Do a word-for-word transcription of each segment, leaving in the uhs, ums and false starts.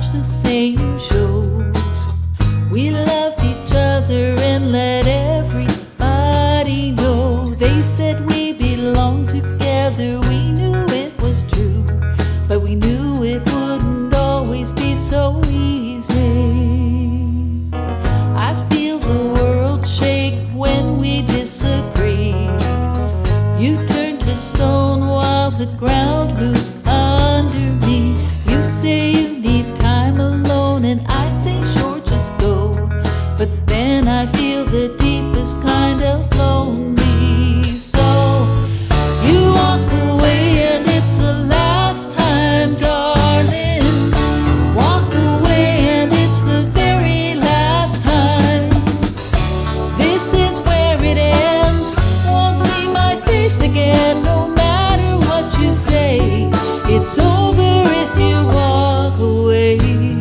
watch the same shows. We loved each other and let everybody know. They said we belonged together, we knew it was true, but we knew it wouldn't always be so easy. I feel the world shake when we disagree. You turn to stone while the ground moves under me. You say you need time alone and I say sure, just go. But then I feel the deepest kind of lonely. So you walk away and it's the last time, darling. Walk away and it's the very last time. This is where it ends. Won't see my face again, no matter what you say. It's over if you walk away.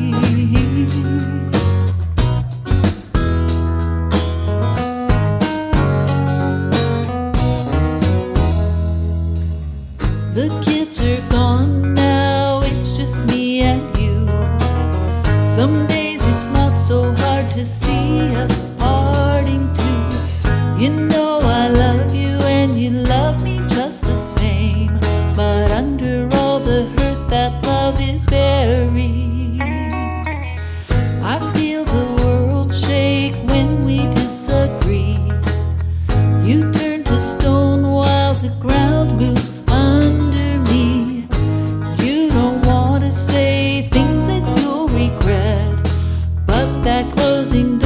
The kids are gone now, it's just me and you. Some days it's not so hard to see us parting too. You know I love you and you love me just the same, but under all the hurt that love is buried. I feel the world shake when we disagree. You turn to stone while the ground moves under me. You don't want to say things that you'll regret, but that closing door